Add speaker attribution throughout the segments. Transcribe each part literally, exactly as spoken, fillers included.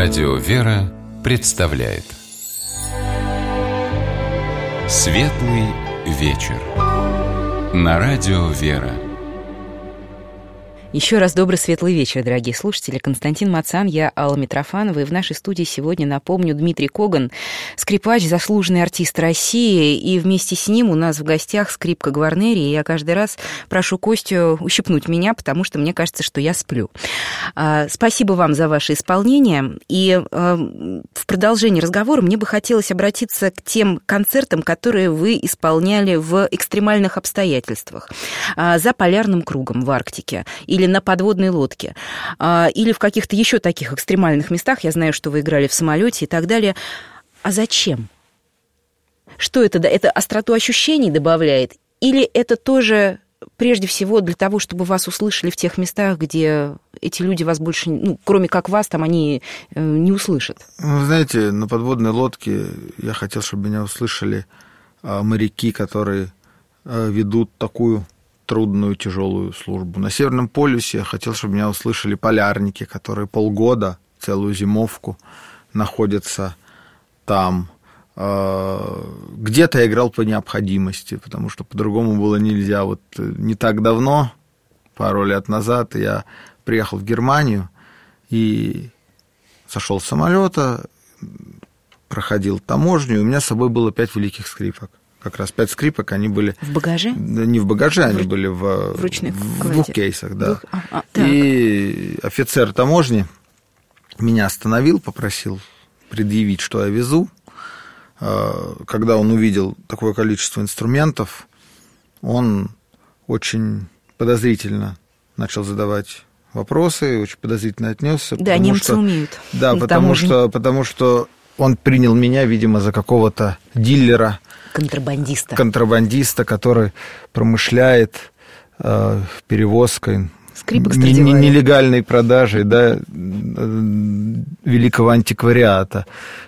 Speaker 1: Радио «Вера» представляет Светлый вечер на Радио «Вера».
Speaker 2: Еще раз добрый светлый вечер, дорогие слушатели. Константин Мацан, я Алла Митрофанова. И в нашей студии сегодня, напомню, Дмитрий Коган, скрипач, заслуженный артист России. И вместе с ним у нас в гостях скрипка Гварнери. И я каждый раз прошу Костю ущипнуть меня, потому что мне кажется, что я сплю. Спасибо вам за ваше исполнение. И в продолжении разговора мне бы хотелось обратиться к тем концертам, которые вы исполняли в экстремальных обстоятельствах. За полярным кругом в Арктике. Или на подводной лодке, или в каких-то еще таких экстремальных местах. Я знаю, что вы играли в самолете и так далее. А зачем? Что это? Это остроту ощущений добавляет? Или это тоже прежде всего для того, чтобы вас услышали в тех местах, где эти люди вас больше, ну, кроме как вас, там они не услышат?
Speaker 3: Вы знаете, на подводной лодке я хотел, чтобы меня услышали моряки, которые ведут такую трудную, тяжелую службу. На Северном полюсе я хотел, чтобы меня услышали полярники, которые полгода, целую зимовку находятся там. Где-то я играл по необходимости, потому что по-другому было нельзя. Вот не так давно, пару лет назад, я приехал в Германию и сошел с самолета, проходил таможню, и у меня с собой было пять великих скрипок. Как раз пять скрипок, они были...
Speaker 2: В багаже?
Speaker 3: Не в багаже, они
Speaker 2: в...
Speaker 3: были в,
Speaker 2: в, ручных
Speaker 3: в двух кейсах, да.
Speaker 2: Двух... А, а,
Speaker 3: и офицер таможни меня остановил, попросил предъявить, что я везу. Когда он увидел такое количество инструментов, он очень подозрительно начал задавать вопросы, очень подозрительно отнесся.
Speaker 2: Да, немцы что... умеют.
Speaker 3: Да, потому что, потому что он принял меня, видимо, за какого-то дилера,
Speaker 2: контрабандиста.
Speaker 3: Контрабандиста, который промышляет э, перевозкой,
Speaker 2: скрипок
Speaker 3: не, не, нелегальной продажей, да, великого антиквариата.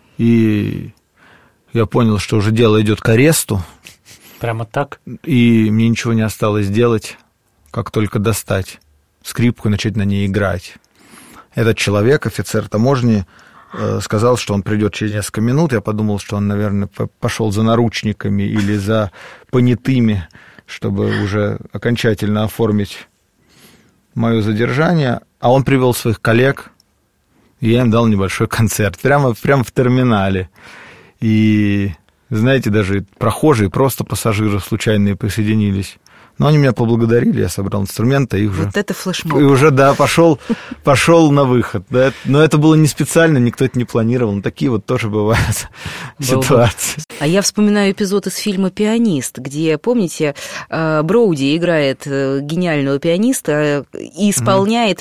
Speaker 3: И я понял, что уже дело идет к аресту.
Speaker 4: Прямо так?
Speaker 3: И мне ничего не осталось делать, как только достать скрипку и начать на ней играть. Этот человек, офицер таможни, сказал, что он придет через несколько минут. Я подумал, что он, наверное, пошел за наручниками или за понятыми, чтобы уже окончательно оформить мое задержание. А он привел своих коллег, и я им дал небольшой концерт. Прямо, прямо в терминале. И, знаете, даже прохожие, просто пассажиры случайные присоединились. Но они меня поблагодарили, я собрал инструменты и уже...
Speaker 2: Вот это флешмоб.
Speaker 3: И уже, да, пошел, пошел на выход. Да. Но это было не специально, никто это не планировал. Но такие вот тоже бывают ситуации.
Speaker 2: А я вспоминаю эпизод из фильма «Пианист», где, помните, Броуди играет гениального пианиста и исполняет mm-hmm.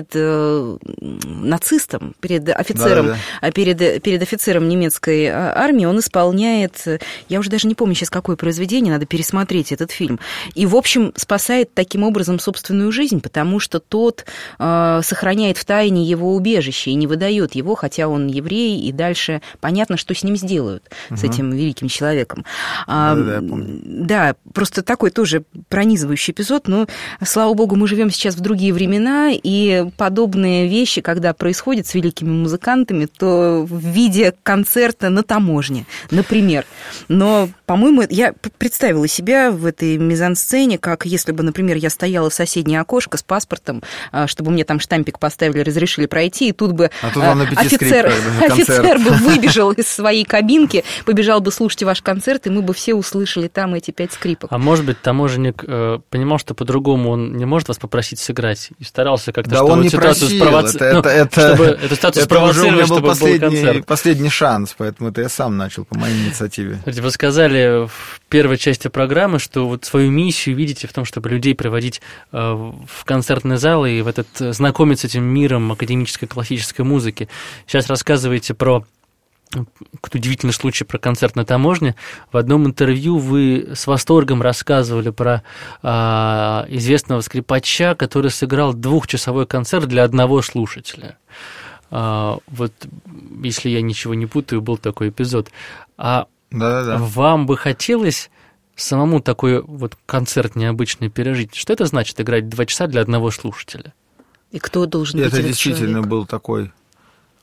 Speaker 2: перед нацистом, перед офицером, да, да. Перед, перед офицером немецкой армии, он исполняет, я уже даже не помню сейчас, какое произведение, надо пересмотреть этот фильм. И, в общем, спасает таким образом собственную жизнь, потому что тот э, сохраняет в тайне его убежище и не выдает его, хотя он еврей, и дальше понятно, что с ним сделают, угу. с этим великим человеком.
Speaker 3: Да, да, я помню.
Speaker 2: Да, просто такой тоже пронизывающий эпизод, но, слава богу, мы живем сейчас в другие времена, и подобные вещи, когда происходят с великими музыкантами, то в виде концерта на таможне, например. Но, по-моему, я представила себя в этой мизансцене, как если бы, например, я стояла в соседнее окошко с паспортом, чтобы мне там штампик поставили, разрешили пройти, и тут бы
Speaker 3: а тут
Speaker 2: офицер, офицер бы выбежал из своей кабинки, побежал бы слушать ваш концерт, и мы бы все услышали там эти пять скрипок.
Speaker 4: А может быть, таможенник э, понимал, что по-другому он не может вас попросить сыграть, и старался как-то,
Speaker 3: да
Speaker 4: чтобы
Speaker 3: он не
Speaker 4: ситуацию спровоцировать.
Speaker 3: Это, это, это,
Speaker 4: чтобы эту ситуацию
Speaker 3: это уже у меня был
Speaker 4: чтобы
Speaker 3: последний,
Speaker 4: был концерт.
Speaker 3: последний шанс, поэтому это я сам начал по моей инициативе.
Speaker 4: Вы сказали в первой части программы, что вот свою миссию видите в том, чтобы людей приводить э, в концертный зал и в этот, знакомить с этим миром академической классической музыки. Сейчас рассказываете про какой-то удивительный случай про концерт на таможне. В одном интервью вы с восторгом рассказывали про э, известного скрипача, который сыграл двухчасовой концерт для одного слушателя. Э, вот, если я ничего не путаю, был такой эпизод. А
Speaker 3: Да-да-да.
Speaker 4: вам бы хотелось самому такой вот концерт необычный пережить? Что это значит, играть два часа для одного слушателя?
Speaker 2: И кто должен
Speaker 3: это
Speaker 2: быть этот
Speaker 3: действительно
Speaker 2: человек?
Speaker 3: был такой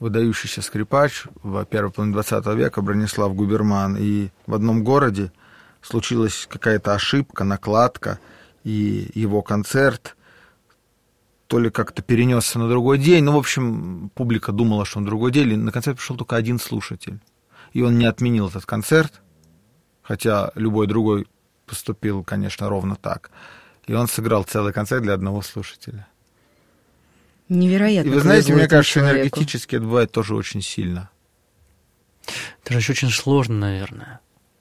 Speaker 3: выдающийся скрипач в первой половине двадцатого века Бронислав Губерман, и в одном городе случилась какая-то ошибка, накладка, и его концерт то ли как-то перенесся на другой день, ну, в общем, публика думала, что он другой день, и на концерт пришел только один слушатель. И он не отменил этот концерт, хотя любой другой поступил, конечно, ровно так. И он сыграл целый концерт для одного слушателя.
Speaker 2: Невероятно.
Speaker 3: И вы знаете, мне кажется,
Speaker 2: человеку.
Speaker 3: энергетически это бывает тоже очень сильно.
Speaker 4: Это же еще очень сложно, наверное.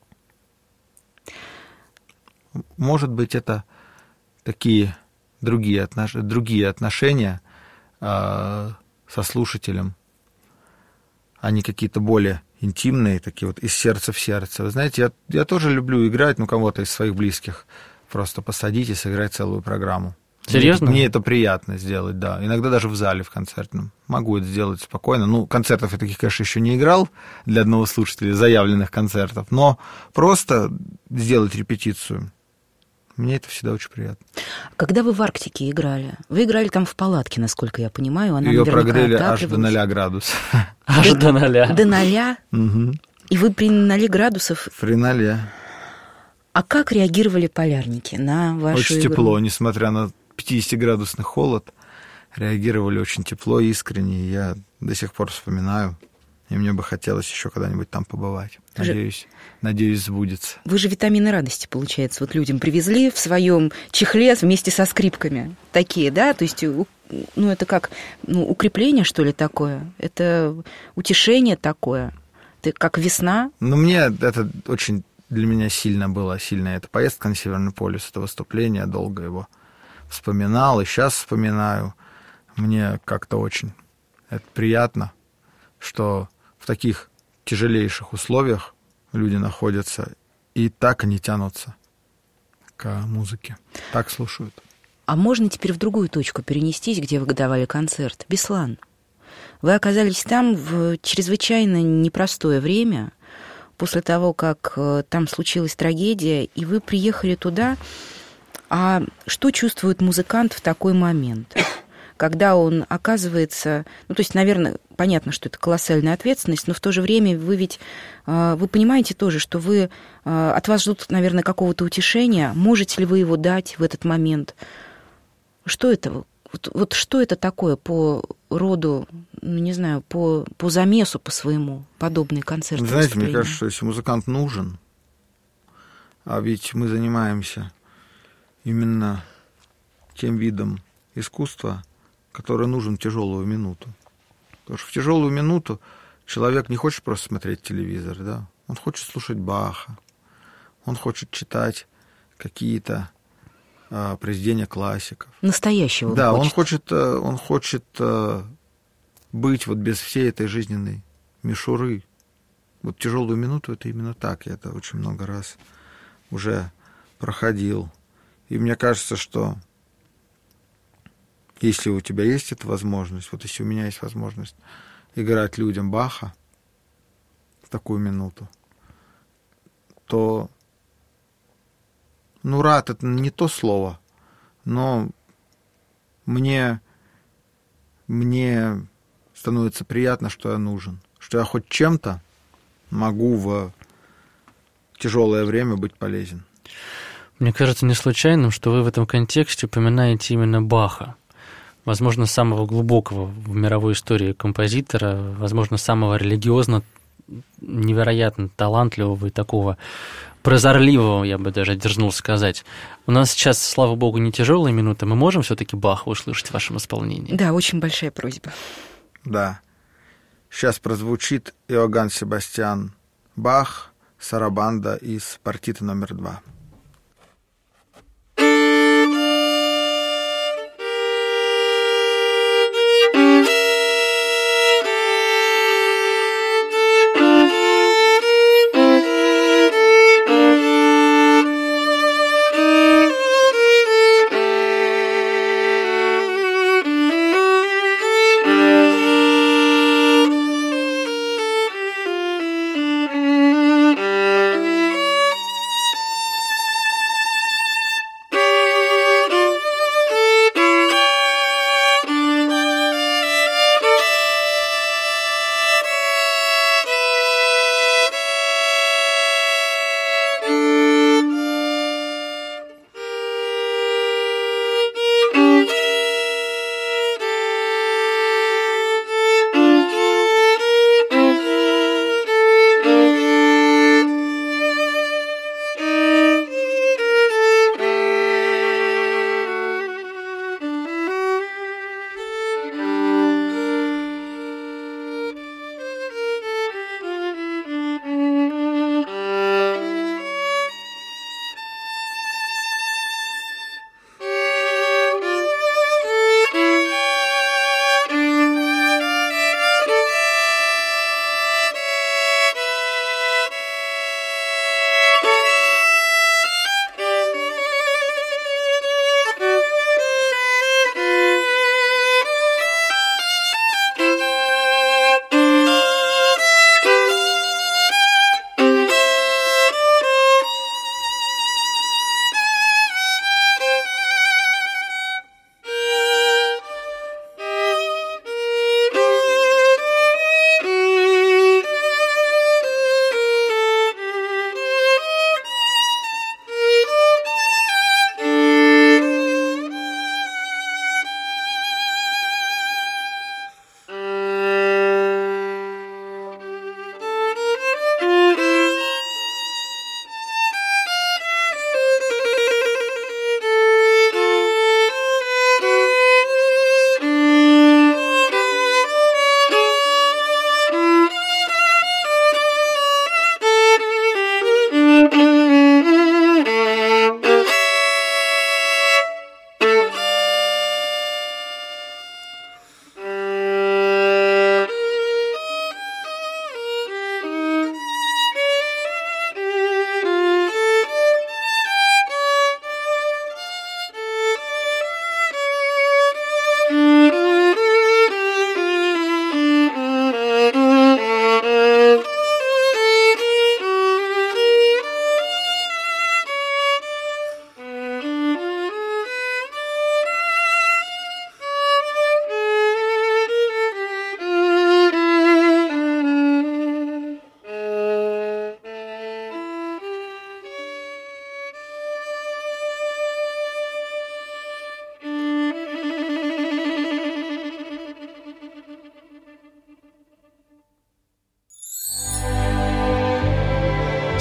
Speaker 3: Может быть, это такие другие, отнош... другие отношения э, со слушателем, они какие-то более интимные, такие вот из сердца в сердце. Вы знаете, я, я тоже люблю играть, ну, кого-то из своих близких, просто посадить и сыграть целую программу.
Speaker 4: Серьезно?
Speaker 3: Мне, мне это приятно сделать, да. Иногда даже в зале, в концертном. Могу это сделать спокойно. Ну, концертов я таких, конечно, еще не играл для одного слушателя, заявленных концертов, но просто сделать репетицию. Мне это всегда очень приятно.
Speaker 2: Когда вы в Арктике играли, вы играли там в палатке, насколько я понимаю. Она
Speaker 3: Ее
Speaker 2: наверняка
Speaker 3: прогрели аж до
Speaker 2: отапливалась.
Speaker 3: ноля градусов.
Speaker 4: Аж до ноля.
Speaker 2: До ноля?
Speaker 3: Угу.
Speaker 2: И вы при ноле градусов...
Speaker 3: При ноле.
Speaker 2: А как реагировали полярники на вашу
Speaker 3: Очень
Speaker 2: игру?
Speaker 3: тепло, несмотря на пятидесятиградусный холод, реагировали очень тепло и искренне. Я до сих пор вспоминаю, и мне бы хотелось еще когда-нибудь там побывать. Надеюсь, надеюсь, сбудется.
Speaker 2: Вы же витамины радости, получается, вот людям привезли в своем чехле вместе со скрипками. Такие, да? То есть, ну, это как ну, укрепление, что ли, такое? Это утешение такое? Это как весна?
Speaker 3: Ну, мне это очень для меня сильно было, сильная эта поездка на Северный полюс, это выступление, долго его вспоминал, и сейчас вспоминаю. Мне как-то очень это приятно, что в таких тяжелейших условиях люди находятся и так они тянутся к музыке, так слушают.
Speaker 2: А можно теперь в другую точку перенестись, где вы давали концерт? Беслан. Вы оказались там в чрезвычайно непростое время, после того, как там случилась трагедия, и вы приехали туда. А что чувствует музыкант в такой момент, когда он оказывается... Ну, то есть, наверное, понятно, что это колоссальная ответственность, но в то же время вы ведь... Вы понимаете тоже, что вы... От вас ждут, наверное, какого-то утешения. Можете ли вы его дать в этот момент? Что это? Вот, вот что это такое по роду, ну, не знаю, по, по замесу, по своему, подобные концерты?
Speaker 3: Знаете, мне кажется, что если музыкант нужен, а ведь мы занимаемся именно тем видом искусства, который нужен в тяжелую минуту. Потому что в тяжелую минуту человек не хочет просто смотреть телевизор, да? Он хочет слушать Баха, он хочет читать какие-то а, произведения классиков.
Speaker 2: Настоящего.
Speaker 3: Да,
Speaker 2: хочет.
Speaker 3: он хочет, он хочет а, быть вот без всей этой жизненной мишуры. Вот тяжелую минуту это именно так. Я это очень много раз уже проходил. И мне кажется, что если у тебя есть эта возможность, вот если у меня есть возможность играть людям Баха в такую минуту, то, ну, рад, это не то слово, но мне, мне становится приятно, что я нужен, что я хоть чем-то могу в тяжелое время быть полезен.
Speaker 4: Мне кажется не случайным, что вы в этом контексте упоминаете именно Баха. Возможно, самого глубокого в мировой истории композитора, возможно, самого религиозно невероятно талантливого и такого прозорливого, я бы даже дерзнул сказать. У нас сейчас, слава богу, не тяжелые минуты. Мы можем все-таки Баха услышать в вашем исполнении?
Speaker 2: Да, очень большая просьба.
Speaker 3: Да. Сейчас прозвучит Иоганн Себастьян Бах, сарабанда из партиты номер два.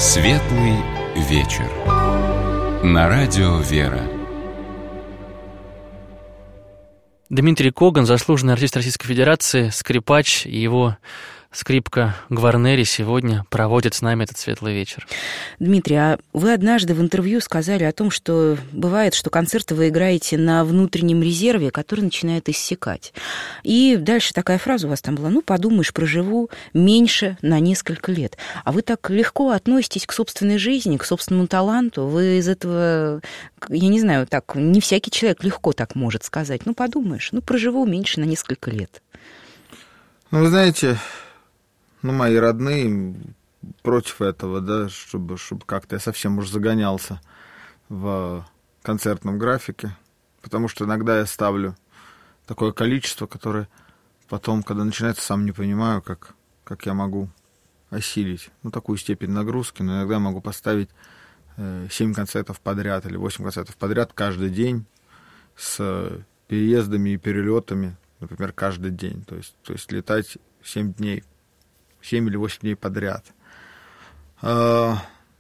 Speaker 1: Светлый вечер. На радио «Вера».
Speaker 4: Дмитрий Коган, заслуженный артист Российской Федерации, скрипач, и его скрипка Гварнери сегодня проводит с нами этот светлый вечер.
Speaker 2: Дмитрий, а вы однажды в интервью сказали о том, что бывает, что концерты вы играете на внутреннем резерве, который начинает иссякать. И дальше такая фраза у вас там была: ну, подумаешь, проживу меньше на несколько лет. А вы так легко относитесь к собственной жизни, к собственному таланту. Вы из этого, я не знаю, так, не всякий человек легко так может сказать. Ну, подумаешь, ну, проживу меньше на несколько лет.
Speaker 3: Ну, вы знаете... Ну, мои родные против этого, да, чтобы, чтобы как-то я совсем уж загонялся в концертном графике, потому что иногда я ставлю такое количество, которое потом, когда начинается, сам не понимаю, как, как я могу осилить. Ну, такую степень нагрузки, но иногда я могу поставить семь концертов подряд или восемь концертов подряд каждый день с переездами и перелетами, например, каждый день. То есть, то есть летать семь дней. семь или восемь дней подряд. А,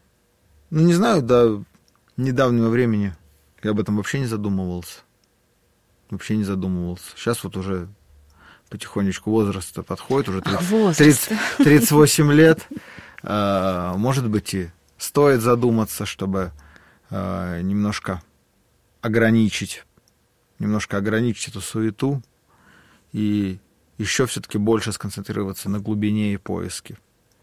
Speaker 3: ну, не знаю, до недавнего времени я об этом вообще не задумывался. Вообще не задумывался. Сейчас вот уже потихонечку возраст подходит, уже тридцать, тридцать, тридцать восемь лет. А, может быть, и стоит задуматься, чтобы а, немножко ограничить, немножко ограничить эту суету и еще все-таки больше сконцентрироваться на глубине и поиске.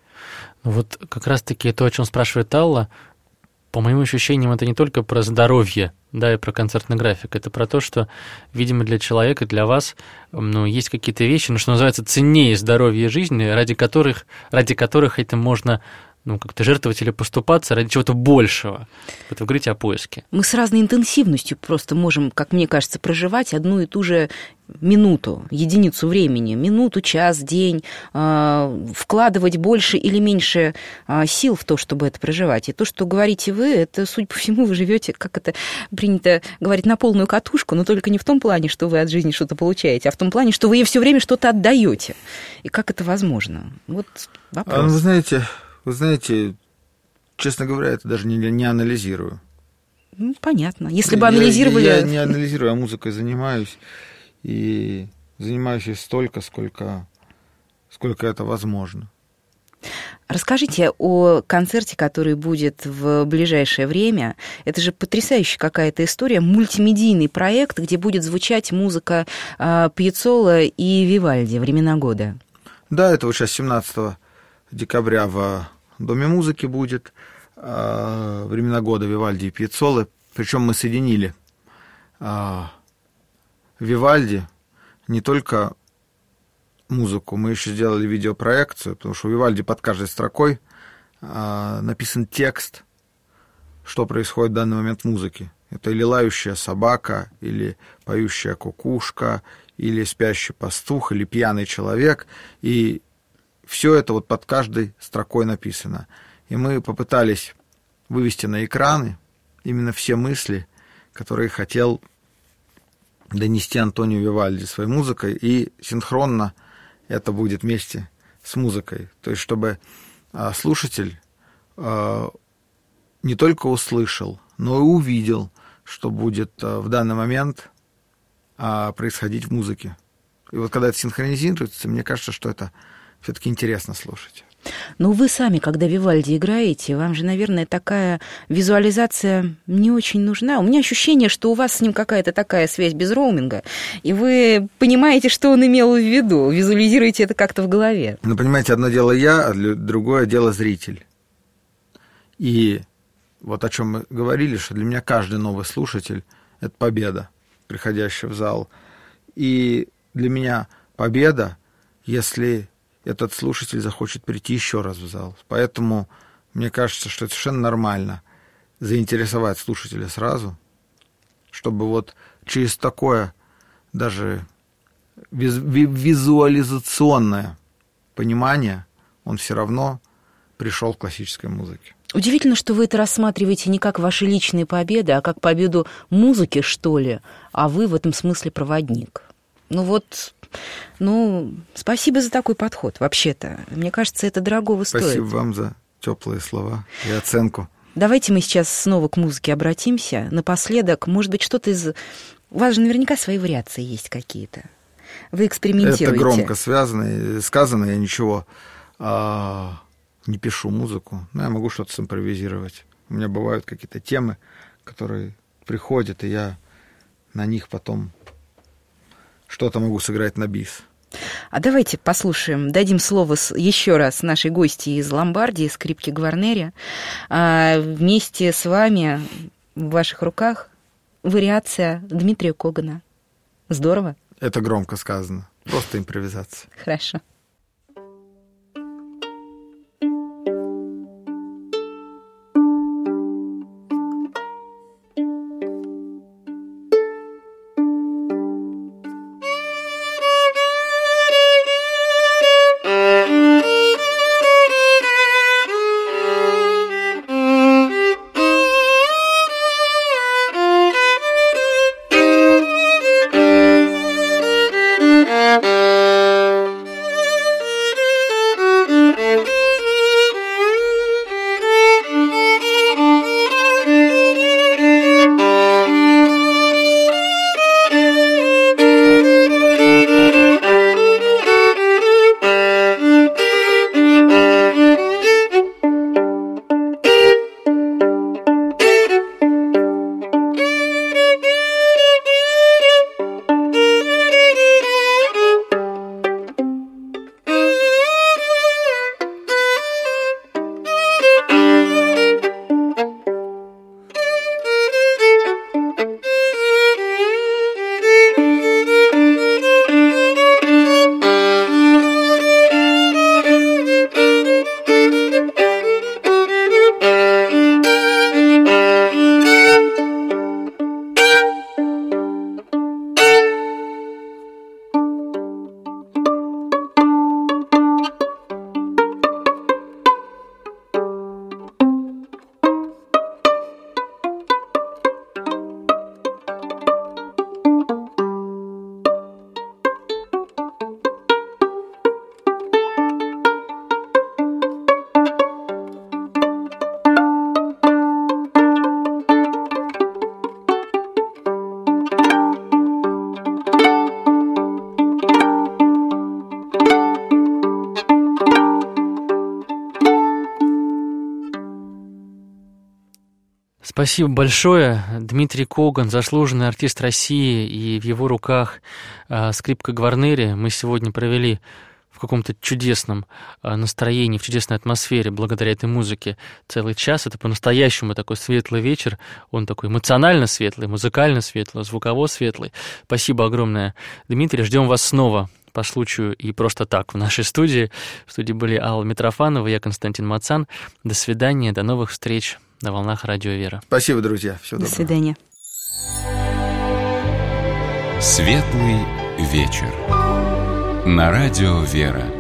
Speaker 4: Ну вот как раз-таки то, о чем спрашивает Алла, по моим ощущениям, это не только про здоровье, да, и про концертный график, это про то, что, видимо, для человека, для вас, ну, есть какие-то вещи, ну, что называется, ценнее здоровья жизни, ради которых, ради которых этим можно, ну, как-то жертвовать или поступаться ради чего-то большего. Вот вы говорите о поиске. Мы
Speaker 2: с разной интенсивностью просто можем, как мне кажется, проживать одну и ту же минуту, единицу времени, минуту, час, день, э, вкладывать больше или меньше э, сил в то, чтобы это проживать. И то, что говорите вы, это, судя по всему, вы живете, как это принято говорить, на полную катушку, но только не в том плане, что вы от жизни что-то получаете, а в том плане, что вы ей все время что-то отдаете. И как это возможно? Вот вопрос.
Speaker 3: А, вы знаете... Вы знаете, честно говоря, это даже не, не анализирую.
Speaker 2: Ну, понятно. Если бы анализировали...
Speaker 3: Я, я, я не анализирую, а музыкой занимаюсь. И занимаюсь ей столько, сколько, сколько это возможно.
Speaker 2: Расскажите о концерте, который будет в ближайшее время. Это же потрясающая какая-то история, мультимедийный проект, где будет звучать музыка Пьяццола и Вивальди «Времена года».
Speaker 3: Да, это вот сейчас семнадцатого декабря в Доме музыки будет э, «Времена года» Вивальди и Пьяццолы. Причем мы соединили э, Вивальди не только музыку, мы еще сделали видеопроекцию, потому что у Вивальди под каждой строкой э, написан текст, что происходит в данный момент в музыке. Это или лающая собака, или поющая кукушка, или спящий пастух, или пьяный человек. И все это вот под каждой строкой написано. И мы попытались вывести на экраны именно все мысли, которые хотел донести Антонио Вивальди своей музыкой, и синхронно это будет вместе с музыкой. То есть, чтобы слушатель не только услышал, но и увидел, что будет в данный момент происходить в музыке. И вот когда это синхронизируется, мне кажется, что это все-таки интересно слушать.
Speaker 2: Но вы сами, когда Вивальди играете, вам же, наверное, такая визуализация не очень нужна. У меня ощущение, что у вас с ним какая-то такая связь без роуминга, и вы понимаете, что он имел в виду, визуализируете это как-то в голове.
Speaker 3: Ну, понимаете, одно дело я, а другое дело зритель. И вот о чем мы говорили, что для меня каждый новый слушатель – это победа, приходящая в зал. И для меня победа, если этот слушатель захочет прийти еще раз в зал. Поэтому мне кажется, что это совершенно нормально заинтересовать слушателя сразу, чтобы вот через такое даже визуализационное понимание он все равно пришел к классической музыке.
Speaker 2: Удивительно, что вы это рассматриваете не как ваши личные победы, а как победу музыки, что ли, а вы в этом смысле проводник. Ну вот... Ну, спасибо за такой подход, вообще-то. Мне кажется, это дорогого стоит.
Speaker 3: Спасибо вам за теплые слова и оценку.
Speaker 2: Давайте мы сейчас снова к музыке обратимся. Напоследок, может быть, что-то из... У вас же наверняка свои вариации есть какие-то. Вы экспериментируете.
Speaker 3: Это громко связано, сказано, я ничего а, не пишу музыку, но я могу что-то симпровизировать. У меня бывают какие-то темы, которые приходят, и я на них потом что-то могу сыграть на бис.
Speaker 2: А давайте послушаем, дадим слово еще раз нашей гости из Ломбардии, скрипке Гварнери. А вместе с вами в ваших руках вариация Дмитрия Когана. Здорово?
Speaker 3: Это громко сказано. Просто импровизация.
Speaker 2: Хорошо.
Speaker 4: Спасибо большое. Дмитрий Коган, заслуженный артист России, и в его руках э, скрипка Гварнери. Мы сегодня провели в каком-то чудесном э, настроении, в чудесной атмосфере благодаря этой музыке целый час. Это по-настоящему такой светлый вечер. Он такой эмоционально светлый, музыкально светлый, звуково светлый. Спасибо огромное, Дмитрий. Ждем вас снова по случаю и просто так в нашей студии. В студии были Алла Митрофанова, я Константин Мацан. До свидания, до новых встреч на волнах Радио Вера.
Speaker 3: Спасибо, друзья. Всего
Speaker 2: До
Speaker 3: доброго.
Speaker 2: свидания.
Speaker 1: Светлый вечер. На Радио Вера.